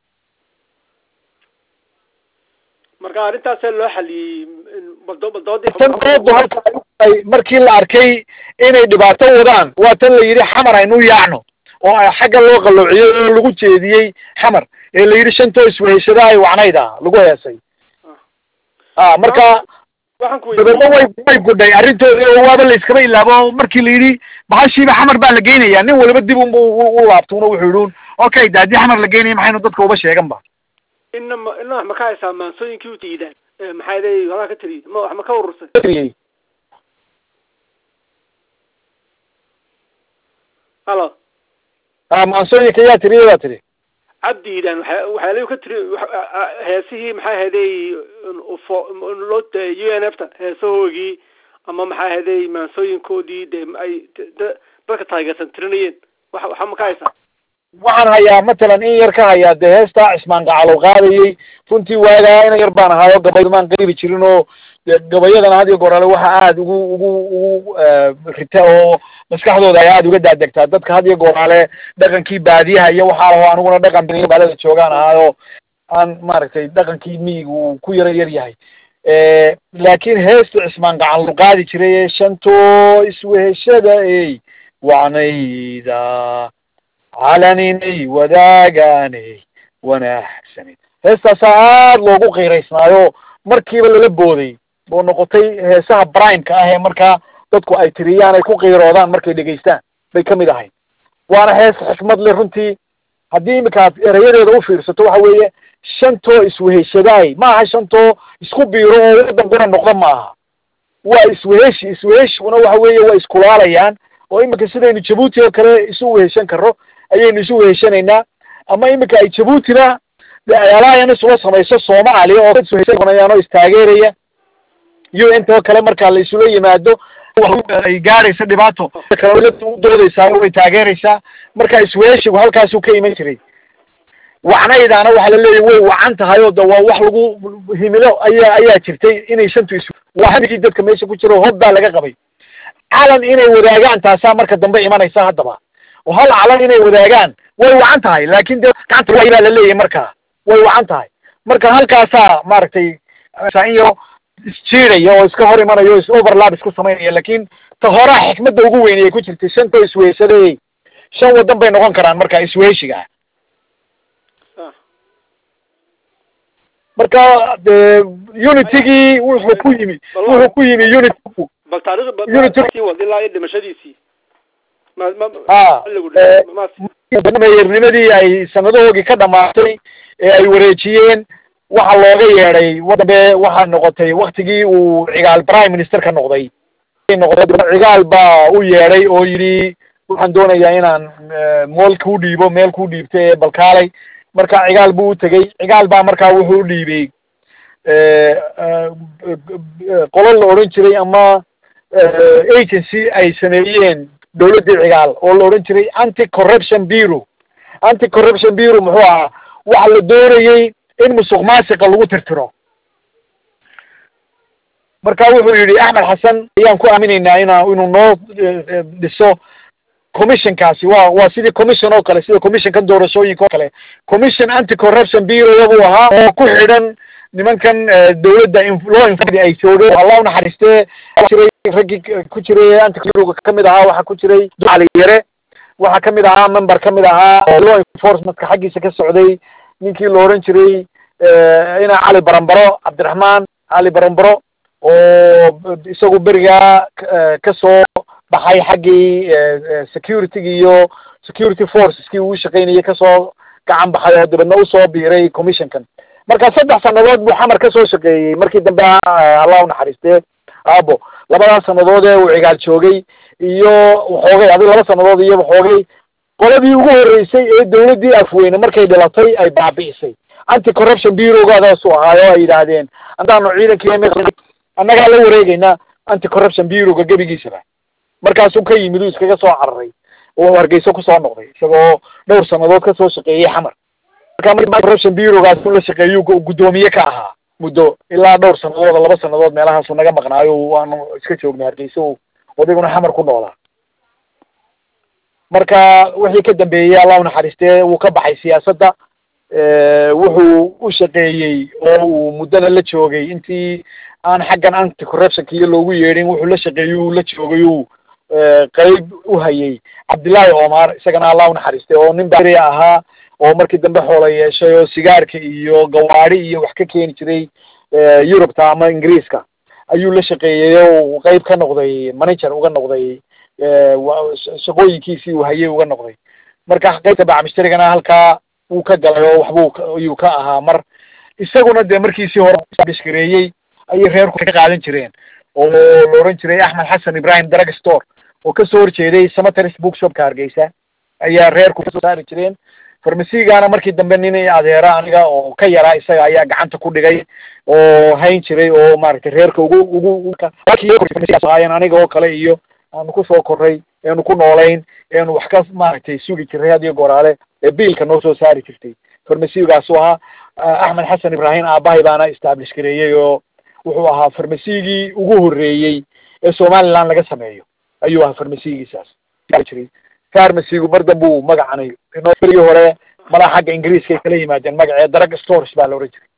marka arrintaasee loo xaliyey baldoodii halka markii la arkay inay dhibaato wadaan waa tan la yidhi xamar aynu yaacno oo xagga loo qalloociyey oo lagu jeediyey xamar ee la yidhi shantoo isweheshadahay wacnayd ah lagu heesay a marka dabeedna way way gudhay arrintoodii oo waaba la iskaba ilaabo markii la yidhi bahashiiba xamar baa la geynaya nin waliba dib unba u laabtuuna wuxuu yidhi un okay de haddii xamar la geynaya maxaynu dadka uba sheegan ba ina ma ina wax ma ka haysaa maansooyinkii u diidaan maxay leeyihin halaa ka tiriye ma wax ma ka urursay halo a maansooyinka yaa tiriye baa tiri cabdiidan waa waxaa leeyu ka tiri heesihii maxay haday loo u n f ta heesahoogii ama maxay haday maansooyinkoodii de ay dadka taageersan tirinayeen wa waxa ma ka haysaa waxaan hayaa matalan in yar ka hayaa dee heestaa cismaan gacalow qaadayey runtii waagaa ina yar baan ahaayo gabaydo maan qaybi jirin oo gabayadana had iyo goor ale waxa aada ugu ugu ugu rita oo maskaxdooda ay aada uga daadegtaa dadka had iyo goor ale dhaqankii baadiyaha iyo waxaa laho aniguna dhaqan baalada joogaan ahaayo aan maaragtay dhaqankii miyiga uu ku yaro yar yahay laakiin heesta cismaan gacalow qaadi jiray ee shantoo isweheshada ey wacnayda calaninay wadaagaanay wanaagsanay heestaasaa aada loogu qiiraysnaayo markiiba lala booday oo noqotay heesaha brimeka ah ee markaa dadku ay tiriyaan ay ku qiiroodaan markay dhegaystaan bay kamid ahayd waana hees xikmad le runtii haddii iminka ad erayadeeda u fiirsato waxa weeye shantoo isweheshadaay ma aha shantoo isku biiro oo waddan qura noqda ma aha waa isweheshi isweheshiguna waxa weeye waa iskulaalayaan oo iminka sidaynu jabuuti oo kale isu weheshan karo ayaynu isu weheshanaynaa ama iminka ay jabuutina ayaalahayan isula samayso soomaaliya oo isweheshanayaan oo istaageeraya u n t oo kale marka la isula yimaado ay gaaraysa dhibaato kale u doodaysaa way taageeraysaa marka isweheshigu halkaasuu ka iman jiray wacnaydaana waxa la leeyahy way wacan tahay oo de waa wax lagu himilo ayaa ayaa jirtay inay shantu is waa hamigii dadka meesha ku jiro hob baa laga qabay calan inay wadaagaan taasaa marka dambe imanaysa haddaba oo hal calan inay wadaagaan way wacan tahay laakin de gacanta waa baa la leeyahay marka way wacan tahay marka halkaasaa maaragtay iyo isjiidaya oo iska hor imanayo o is overlap isku samaynaya lakin ta horaa xikmadda ugu weynayay ku jirtay shantoo isweheshaday shan waddan bay noqon karaan marka isweheshiga ah marka de unitygii wuxuu ku yimi wuxuu ku yimi unity bal taarikh unity ilaa iyo dhimashadiisii ma ma a meeyarnimadii ay sanadahoogii ka dhamaatay ee ay wareejiyeen waxa looga yeedhay wadambe waxaa noqotay waktigii uu cigaal prime minister ka noqday cigaal baa u yeedhay oo yidhi waxaan doonayaa inaan mool kuu dhiibo meel kuu dhiibta ee balkaalay marka cigaal buu u tegey cigaal baa markaa wuxuu u dhiibay qolo la odhan jiray ama agency ay sameeyeen dawladdii cigaal oo la odhan jiray anti corruption bureau anti corruption bureau muxuu ahaa waxa la doonayey in musuq maasiqa lagu tirtiro marka wuxuu yidhi axmed xasan ayaan ku aaminaynaa ina inuu noo dhiso commissionkaasi waa waa sidii commission oo kale sida commissionkan doorashooyinka oo kale commission anti corruption bureau buu ahaa oo ku xidhan nimankan dawladda loo infadi ay joogeen allah unaxariistee jiray raggii ku jiray anti kamid ahaa waxaa ku jiray cali yare waxaa kamid ahaa member kamid ahaa law enforcementka xaggiisa ka socday ninkii la oran jiray ina cali barambaro cabdiraxmaan cali barambaro oo isagu berigaa kasoo baxay xaggii security iyo security forceskii uu shaqaynayay kasoo gacan baxay oo dibadna usoo biiray commissionkan marka saddex sanadood buu xamar kasoo shaqeeyey markii dambe allah unaxariistee aabo labadaas sanadood ee uu cigaal joogay iyo waxoogay adig laba sanadood iyo waxoogay qoladii ugu horreysay ee dawladdii afweyne markay dhilatay ay baabi'isay anti corruption bureaugaadaasu ahaayo ay yidhaahdeen haddaanu ciidankii annagaa la wareegaynaa anti corruption bureauga gebigiisaba markaasuu ka yimid uu iskaga soo cararay oo hargeyso kusoo noqday isagoo dhowr sanadood kasoo shaqeeyey xamar marka corruption bureaugaas la shaqeeyu guddoomiye ka ahaa muddo ilaa dhowr sanadood laba sanadood meelahaasu naga maqnaayo waanu iska joognay hargeyso odayguna xamar ku noolaa marka wixii ka dambeeyey allah unaxariistee wuu ka baxay siyaasadda wuxuu u shaqeeyey oo uu muddana la joogay intii aan xaggan anti corruptionka iyo loogu yeedhin wuxuu la shaqeeyey uu la joogay uu qeyb u hayay cabdillaahi omar isagana allah unaxariistay oo nin bari ahaa oo markii dambe xoola yeeshay oo sigaarka iyo gawaari iyo wax ka keeni jiray yurubta ama ingiriiska ayuu la shaqeeyey oo qeyb ka noqday manager uga noqday shaqooyinkiisii uu hayay uga noqday marka qeybta bacmistarigana halkaa wuu ka galay oo waxbuu ayuu ka ahaa mar isaguna dee markiisii hore bishkareeyey ayay reerku ka qaadan jireen oo la oran jiray axmed xasan ibrahim drug store oo kasoo horjeeday cemeteries bookshopka hargeysa ayaa reerku kasoo saari jireen farmasigaana markii dambe nin adeera aniga oo ka yaraa isaga ayaa gacanta ku dhigay oo hayn jiray oo maaragtay reerka ugu ugu ahaayeen aniga oo kale iyo aanu kusoo korray eenu ku noolayn eenu wax ka maaragtay sugi jiray hadiyo goraale ee biilka noo soo saari jirtay farmasigaasu ahaa axmed xasan ibrahim aabahay baana establish gareeyey oo wuxuu ahaa farmasigii ugu horreeyey ee somaliland laga sameeyo ayuu ahaa farmasigiisaas jiray farmacigu mar dambe uu magacanay berigii hore malaa xagga ingiriiska ay kala yimaadeen magacee drug stores baa la oran jiray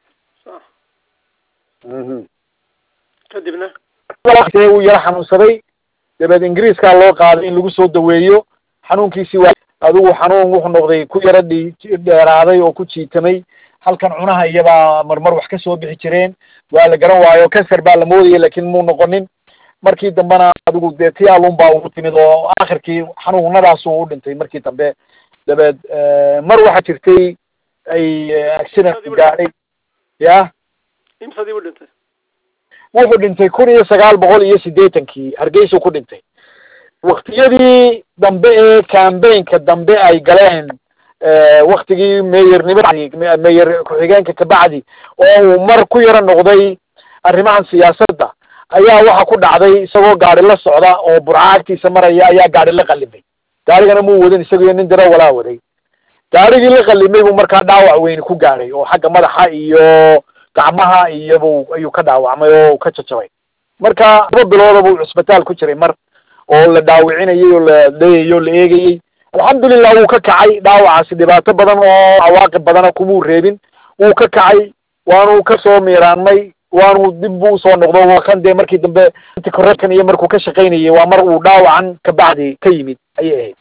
kadibna uu yaro xanuunsaday dabeed ingiriiskaa loo qaaday in lagu soo daweeyo xanuunkiisii waa adigu xanuun wuxuu noqday ku yaro dhi dheeraaday oo ku jiitamay halkan cunaha iyabaa marmar wax kasoo bixi jireen waa la garan waayo cancer baa la moodaya lakin muu noqonin markii dambena adigu dee ti alun baa ugu timid oo akhirkii xanuunadaasuu u dhintay markii dambe dabeed mar waxaa jirtay ay accident gaadhay ya imsadii u dhintay wuxuu dhintay kun iyo sagaal boqol iyo siddeetankii hargeysuu ku dhintay waktiyadii dambe ee cambaynka dambe ay galeen waktigii meeyarnimadi meeyar ku-xigeenka kabacdi oo uu mar ku yaro noqday arrimahan siyaasadda ayaa waxa ku dhacday isagoo gaari la socda oo burca agtiisa maraya ayaa gaari la qalimay gaarigana muu wadin isagiyo nin daro walaa waday gaarigii la qalimay buu markaa dhaawac weyni ku gaadhay oo xagga madaxa iyo gacmaha iyobu ayuu ka dhaawacmay oo ka jajabay marka laba bilooda buu cisbitaal ku jiray mar oo la dhaawicinayay oo la leeyay oo la eegayey alxamdulilah wuu ka kacay dhaawacaasi dhibaato badan oo cawaaqib badana kumuu reebin wuu ka kacay waanu kasoo miiraanmay waanu dib buu usoo noqdo waa kan dee markii dambe inti korrekan iyo markuu ka shaqaynayay waa mar uu dhaawacan kabacdi ka yimid ayay ahayd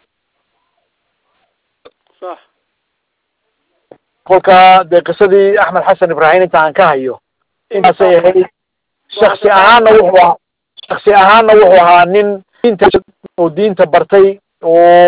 sax kolka dee qisadii axmed xasan ibrahim inta aan ka hayo intaasay ahayd shaksi ahaanna wuxuu ahaa shaksi ahaanna wuxuu ahaa nin diinta oo diinta bartay oo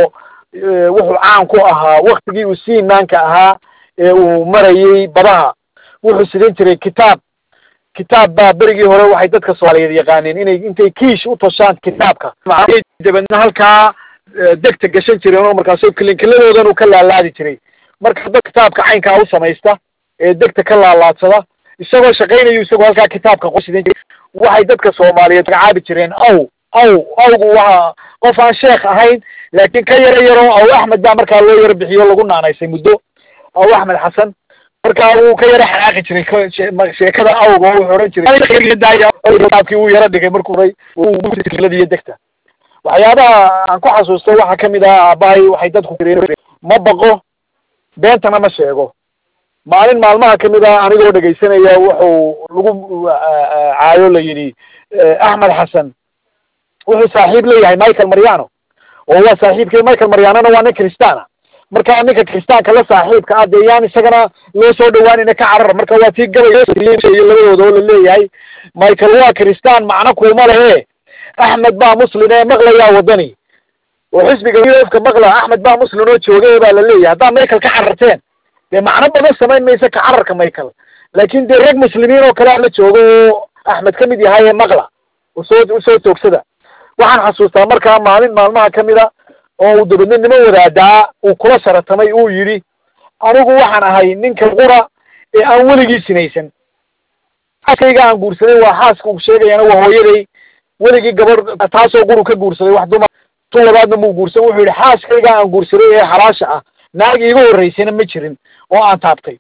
wuxuu caan ku ahaa waktigii uu siimaanka ahaa ee uu marayay badaha wuxuu sidan jiray kitaab kitaab baa berigii hore waxay dadka soomaaliyeed yaqaaneen inay intay kiish u toshaan kitaabka dabeedna halkaa degta gashan jireen oo markaasoo kilinkiladoodan uu ka laalaadi jiray marka dad kitaabka caynkaa u samaysta ee degta ka laalaadsada isagoo shaqaynayo isagoo halkaa kitaabka qosidan jiray waxay dadka soomaaliyeed magacaabi jireen aw aw awgu waa qof aan sheekh ahayn laakiin ka yaro yaro aw axmed baa markaa loo yaro bixiyo lagu naanaysay muddo aw axmed xasan markaa wuu ka yaro xanaaqi jiray sheekada awga oo wuxuu odhan jiray kitaabkii wuu yaro dhigay markuu ray iyo degta waxyaabaha aan ku xasuustay waxaa kamid ah aabbahay waxay dadku jireen ma baqo beentana ma sheego maalin maalmaha kamid ah anigoo dhegaysanaya wuxuu lagu caayo la yidhi axmed xasan wuxuu saaxiib leeyahay michael mariano oo waa saaxiibkii michael marianona waa nin kristaana marka ninka kristaanka la saaxiibka ah dee yaan isagana loo soo dhawaanina ka carar marka waa tii gabay labadooda oo la leeyahay michael waa kristaan macno kuuma lehe axmed baa muslim ee maqlayaa wadani oo xisbiga ka maqla axmed baa muslim oo jooga baa la leeyahay haddaa michael ka cararteen dee macno badan samayn maysa ka cararka michael laakin dee rag muslimiin oo kale la joogo oo axmed kamid yahay ee maqla usoo usoo toogsada waxaan xasuustaa markaa maalin maalmaha kamid a oo uu dabadna nimo wadaadaa uu kula saratamay uu yidhi anigu waxaan ahay ninka qura ee aan weligii sinaysan xaaskayga aan guursaday waa xaaska uu sheegayana waa hooyaday weligii gabadh taasoo quru ka guursaday wax dumar tu labaadna muu guursan wuxuu yidhi xaaskayga aan guursaday ee xalaasha ah naag iiga horreysayna ma jirin oo aan taabtay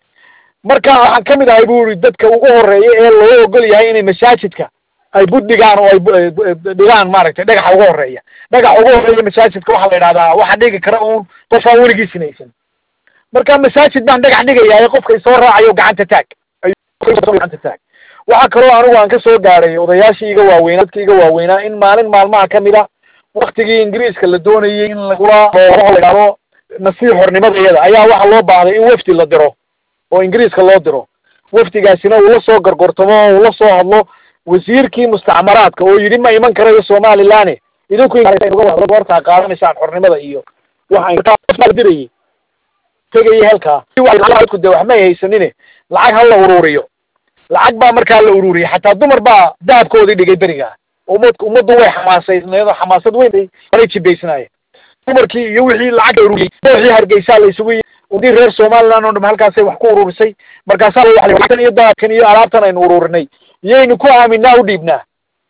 marka waxaan kamid ahay buu yihi dadka ugu horeeya ee loo ogol yahay inay masaajidka ay bud dhigaan oo ay dhigaan maaragtay dhagaxa ugu horeeya dhagaxa ugu horeeya masaajidka waxaa la yidhahdaa waxa dhigi kara uun qof aan weligii sinaysan marka masaajid baan dhagax dhigayaa qofka isoo raacayo gacanta taag gacanta taag waxaa kaloo anigu aan ka soo gaaray odayaashii iga waaweynaa dadka iga waaweynaa in maalin maalmaha kamid a waktigii ingiriiska la doonayay in lagula ladhahdo nasiib xornimadayada ayaa waxa loo baahday in wafdi la diro oo ingiriiska loo diro wafdigaasina uu la soo gorgortamo oo uu la soo hadlo wasiirkii mustacmaraadka oo yidhi ma iman karayo somaliland idinku wartaa qaadanaysaan xornimada iyo waxadirayay tegayay halkaa dadku dee wax may haysanine lacag ha la ururiyo lacag baa markaa la ururiyay xataa dumar baa dahabkoodii dhigay berigaa umad ummaddu way xamaasaysneed xamaasad weyn bay jibaysnaayeen dumarkii iyo wixii lacag ururiyey wixii hargeysaa la isugu udii reer somaliland oo dham halkaasay wax ku ururisay markaasaa lacagtan iyo dahabkan iyo alaabtan aynu ururinay iyaynu ku aaminaa u dhiibnaa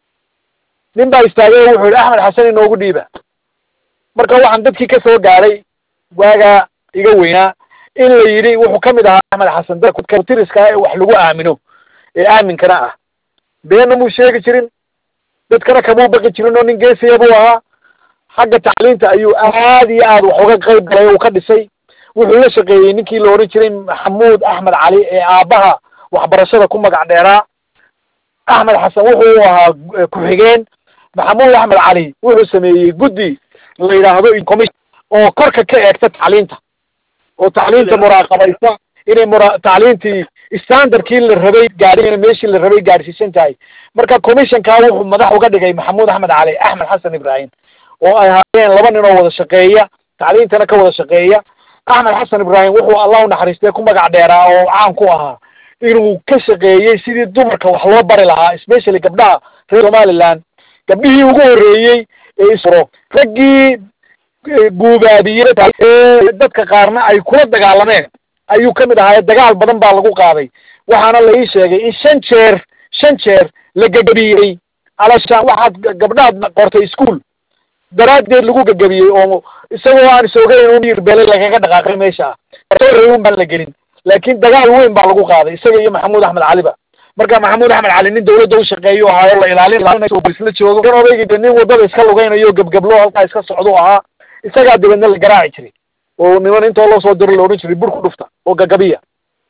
nin baa istaagay oo wuxuu yidhi axmed xasan inoogu dhiiba marka waxaan dadkii ka soo gaadhay waagaa iga weynaa in la yidhi wuxuu kamid ahaa axmed xasan dadka tiriska ee wax lagu aamino ee aaminkana ah beenna muu sheegi jirin dadkana kamuu baqi jirin oo nin geesiya buu ahaa xagga tacliinta ayuu aad iyo aad wax uga qayb galay uu ka dhisay wuxuu la shaqeeyey ninkii la odhan jiray maxamuud axmed cali ee aabbaha waxbarashada ku magac dheeraa axmed xasan wuxuu ahaa ku-xigeen maxamuud axmed cali wuxuu sameeyey guddi la yidhaahdo commission oo korka ka eegta tacliinta oo tacliinta muraaqabaysa inay mura tacliintii standardkii la rabay gaadhi meeshii la rabay gaadhsiisan tahay marka commissionkaa wuxuu madax uga dhigay maxamuud axmed cali axmed xasan ibrahim oo ay haayeen laba nin oo wada shaqeeya tacliintana ka wada shaqeeya axmed xasan ibrahim wuxuu allah u naxariistay ku magac dheeraa oo caan ku ahaa inuu ka shaqeeyey sidii dumarka wax loo bari lahaa especially gabdhaha reer somaliland gabdhihii ugu horreeyey ee isro raggii guubaabiyey ee dadka qaarna ay kula dagaalameen ayuu kamid ahaa dagaal badan baa lagu qaaday waxaana la ii sheegay in shan jeer shan jeer la gegabiyey alashaan waxaad gabdhahaad qortay ischool daraaddeed lagu gegabiyey oo isagoo aan isoogeyn un yirbeelay lagaga dhaqaaqay meesha un baan la gelin laakiin dagaal weyn baa lagu qaaday isaga iyo maxamuud axmed caliba marka maxamuud axmed cali nin dawladda u shaqeeyo ahaayo la ilaalinayo isla joogo kan odayga nin wadada iska lugaynayo gebgablo halkaa iska socdo ahaa isagaa dibadna la garaaci jiray oo niman intoo loo soo diro la odhan jiray bur ku dhufta oo gagabiya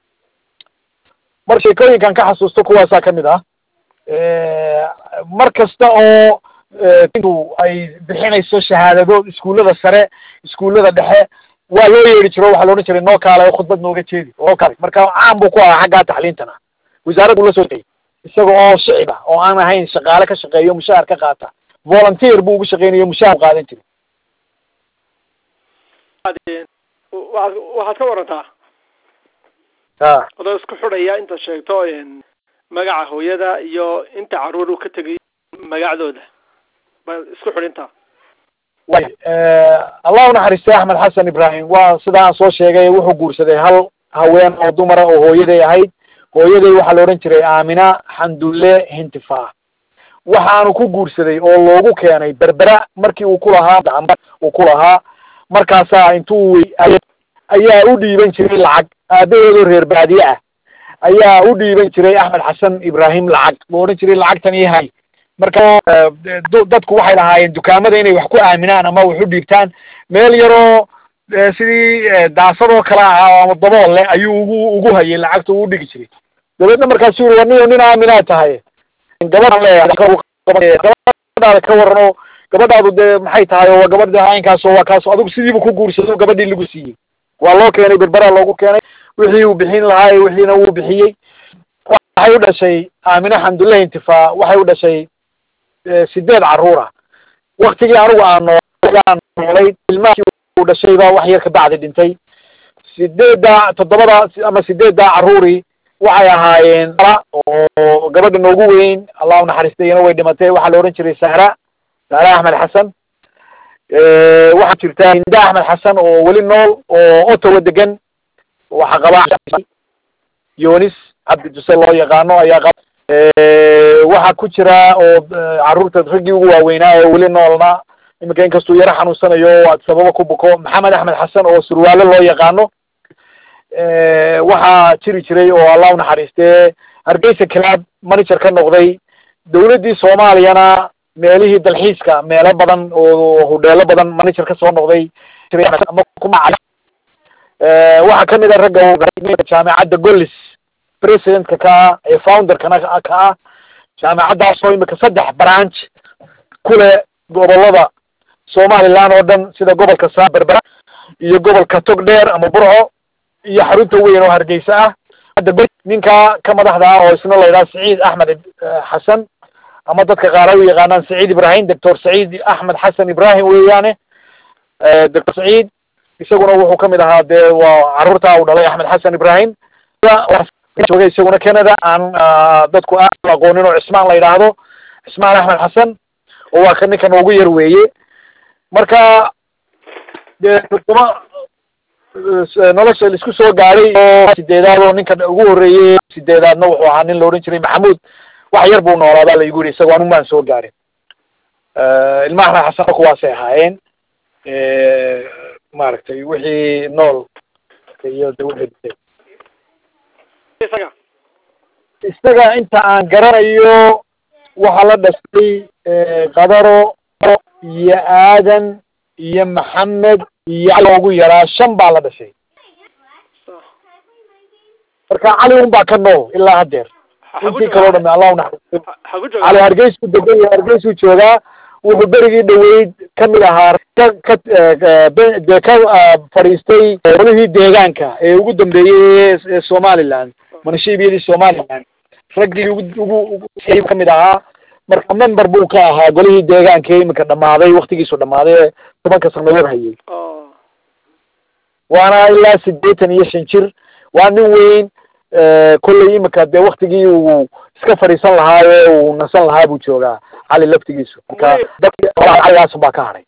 mar sheekooyinkan ka xasuusto kuwaasaa kamid ah mar kasta oo intu ay bixinayso shahaadado iskuullada sare iskuullada dhexe waa loo yeedhi jiro waxaa la odhan jiray noo kaala khudbad nooga jeedi oo kale marka caan buu ku ahaa xaggaa tacliintana wasaaraddu la soo shaqeeyey isaga oo shicib ah oo aan ahayn shaqaale ka shaqeeyo mushaahar ka qaata volunteer buu ugu shaqeynayo mushaahar qaadan jiray waxaad ka warantaa ha adoo isku xidhaya inta sheegto magaca hooyada iyo inta caruur uu ka tegay magacdooda bal isku xidhinta way Allah naxariisto Axmed Xasan Ibrahim waa sida aan soo sheegay wuxuu guursaday hal haween oo dumar oo hooyaday ahayd hooyaday waxa la oran jiray Aamina Xandulle Hintifa waxaanu ku guursaday oo loogu keenay Berbera markii uu ku lahaa dacamba uu ku lahaa markaas intuu ayaa u dhiiban jiray lacag aabaheedu reer baadiye ah ayaa u dhiiban jiray Axmed Xasan Ibrahim lacag oo oran jiray lacagtan yahay marka dadku waxay lahaayeen dukaamada inay wax ku aaminaan ama wax u dhiibtaan meel yaro sidii daasado kala ah ama dabool leh ayuu ugu ugu hayay lacagta uu dhigi jiray dabadna markaas uu wani nin aaminaa tahay gabadha leeyahay gabadha ka warano gabadhaadu de maxay tahay oo gabadha aynkaas oo kaas adigu sidiiba ku guursado gabadhii lagu siiyay waa loo keenay Berbera loogu keenay wixii uu bixin lahaa wixiina uu bixiyay waxay u dhashay Aamina Xandulle Hintifa waxay u dhashay sideed caruura waqtigii anigu aan noolay ilmaha uu dhashay baa wax yar ka bacdi dhintay sideeda toddobada ama sideeda caruuri waxay ahaayeen oo gabadha noogu weyn Allah naxariistayna way dhimatay waxa la oran jiray Sahra Sahra Axmed Xasan ee waxa jirta Hinda Axmed Xasan oo wali nool oo Ottawa degan waxa qaba Yonis Abdi Dusel loo yaqaano ayaa qaba ee waxa ku jira oo caruurta ragii ugu waaweynaa oo wali noolna imika in kastuu yara xanuunsanayo oo sababa ku buko Maxamed Axmed Xasan oo surwaale loo yaqaano ee waxa jiri jiray oo Allah naxariistay Hargeysa Club manager ka noqday dawladii Soomaaliyana meelihii dalxiiska meelo badan oo hoteelo badan manager ka soo noqday ama kuma ee waxa kamid ah ragga jaamacadda Gollis president ka ee founder kana ka jaamacaddaas oo imika saddex branch kule gobolada Soomaaliland oo dhan sida gobolka Berbera iyo gobolka Togdheer ama Burco iyo xarunta weyn oo Hargeysa ah hadda ninka ka madaxda ah oo isna la yiraahdo Saciid Axmed Xasan ama dadka qaar ay yaqaanaan Saciid Ibrahim Doctor Saciid Axmed Xasan Ibrahim weeyaane ee Doctor Saciid isaguna wuxuu kamid ahaa de waa caruurta uu dhalay Axmed Xasan Ibrahim joogay isaguna Canada aan dadku aan aqoonin oo Cismaan la yiraahdo Cismaan Axmed Xasan oo waa kan ninkan ugu yar weeye marka de kuma nolosha isku soo gaaray oo sideedaad oo ninka ugu horeeyay sideedaadna wuxuu ahaa nin la oran jiray Maxamuud wax yar buu noolaadaa la igu yiri isagoo aan maan soo gaarin ee ilmaha Xasan ku waasay ahaayeen ee maaragtay wixii nool iyo wixii isaga isaga inta aan garanayo waxa la dhashay qadaro iyo aadan iyo Maxamed iyo ugu yaraa shan baa la dhashay marka cali un baa ka nool ilaa hadeer intii kale oo dhan Allah naxariisto cali Hargeysa degan Hargeysa jooga wuxuu berigii dhaweyd kamid ahaa ka ka fariistay qolihii deegaanka ee ugu dambeeyay ee Somaliland manashiibiyadii Somaliland ragii ugu kamid ahaa marka member buu ka ahaa qolihii deegaanka ee imika dhamaaday waqtigiisu dhamaaday tobanka sanadood hayay waana ilaa sideetan iyo shan jir waa nin weyn kullay imika de waqtigii uu iska fariisan lahaa ee uu nasan lahaa buu joogaa cali laftigiisu marka dadka ayaas baa ka haray